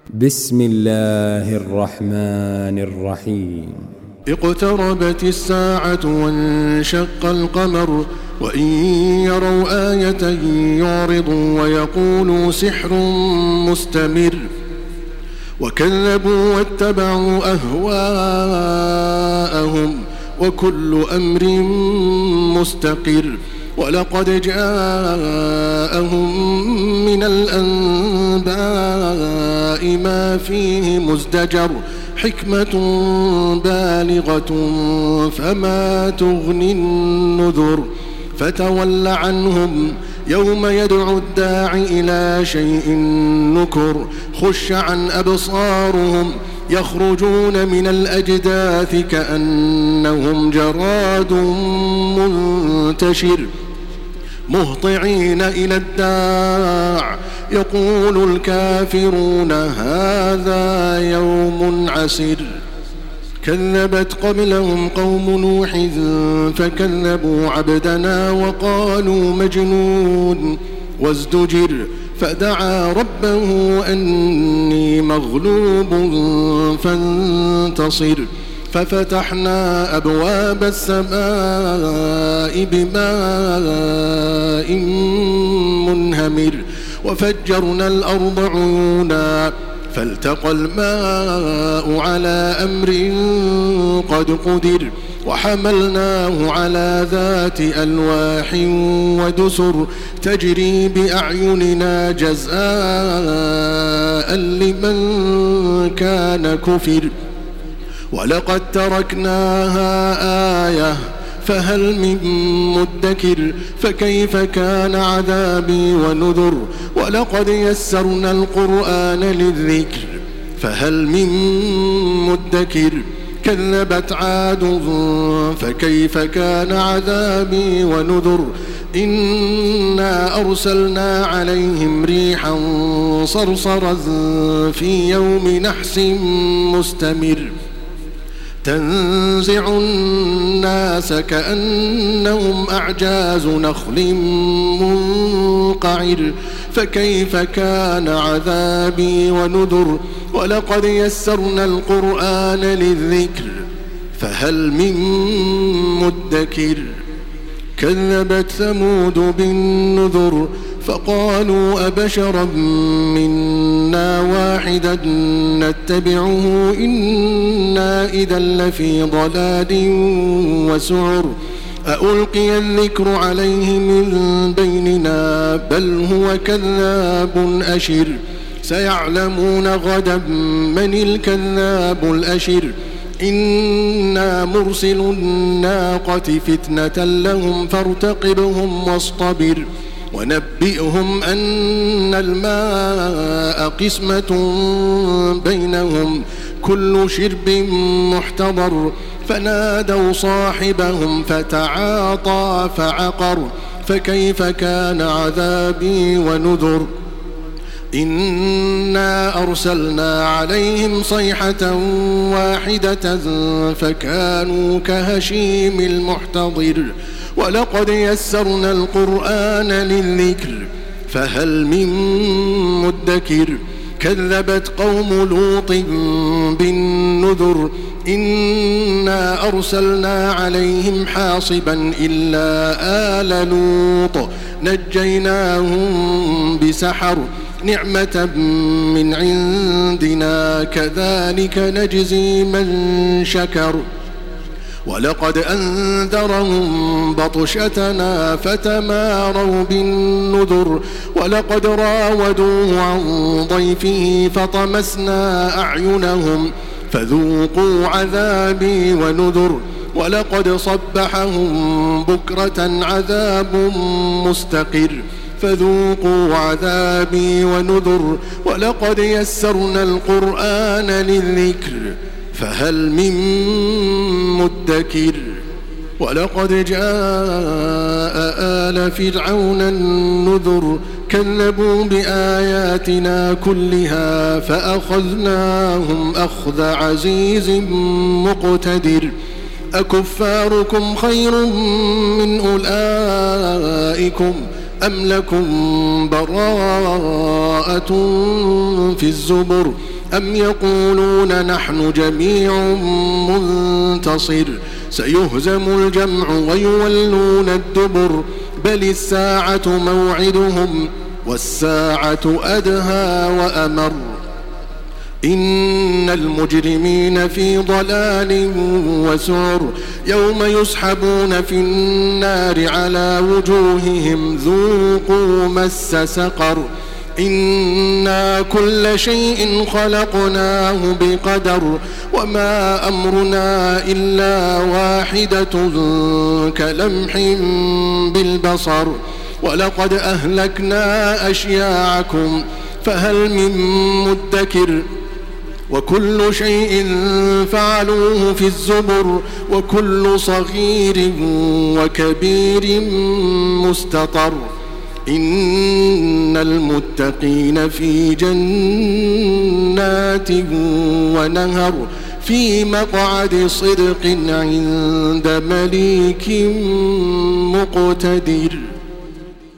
بسم الله الرحمن الرحيم. اقتربت الساعة وانشق القمر وإن يروا آية يعرضوا ويقولوا سحر مستمر وكذبوا واتبعوا أهواءهم وكل أمر مستقر ولقد جاءهم من الأنباء ما فيه مزدجر حكمة بالغة فما تغني النذر فتول عنهم يوم يدعو الداعي إلى شيء نكر خش عن أبصارهم يخرجون من الأجداث كأنهم جراد منتشر مهطعين إلى الداع يقول الكافرون هذا يوم عسر كذبت قبلهم قوم نوح فكذبوا عبدنا وقالوا مجنون وازدجر فدعا ربه أني مغلوب فانتصر ففتحنا أبواب السماء بماء منهمر وفجرنا الأرض عيونا فالتقى الماء على أمر قد قدر وحملناه على ذات ألواح ودسر تجري بأعيننا جزاء لمن كان كفر ولقد تركناها آية فهل من مدكر فكيف كان عذابي ونذر ولقد يسرنا القرآن للذكر فهل من مدكر كذبت عاد فكيف كان عذابي ونذر إنا أرسلنا عليهم ريحا صرصرا في يوم نحس مستمر تنزع الناس كأنهم أعجاز نخل منقعر فكيف كان عذابي ونذر ولقد يسرنا القرآن للذكر فهل من مدكر كذبت ثمود بالنذر فقالوا أبشرا منا واحدا نتبعه إنا إذا لفي ضلال وسعر أألقي الذكر عليه من بيننا بل هو كذاب أشر سيعلمون غدا من الكذاب الأشر إنا مرسل الناقة فتنة لهم فارتقبهم واصطبر ونبئهم أن الماء قسمة بينهم كل شرب محتضر فنادوا صاحبهم فتعاطى فعقر فكيف كان عذابي ونذر إنا أرسلنا عليهم صيحة واحدة فكانوا كهشيم المحتضر ولقد يسرنا القرآن للذكر فهل من مدكر كذبت قوم لوط بالنذر إنا أرسلنا عليهم حاصبا إلا آل لوط نجيناهم بسحر نعمة من عندنا كذلك نجزي من شكر ولقد أنذرهم بطشتنا فتماروا بالنذر ولقد راودوه عن ضيفه فطمسنا أعينهم فذوقوا عذابي ونذر ولقد صبحهم بكرة عذاب مستقر فذوقوا عذابي ونذر ولقد يسرنا القرآن للذكر فهل من مدكر ولقد جاء آل فرعون النذر كذبوا بآياتنا كلها فأخذناهم أخذ عزيز مقتدر أكفاركم خير من أولئكم أم لكم براءة في الزبر أم يقولون نحن جميع منتصر سيهزم الجمع ويولون الدبر بل الساعة موعدهم والساعة أدهى وأمر إن المجرمين في ضلال وسعر يوم يسحبون في النار على وجوههم ذوقوا مس سقر إنا كل شيء خلقناه بقدر وما أمرنا إلا واحدة كلمح بالبصر ولقد أهلكنا أشياعكم فهل من مدكر وكل شيء فعلوه في الزبر وكل صغير وكبير مستطر إن المتقين في جنات ونهر في مقعد صدق عند مليك مقتدر.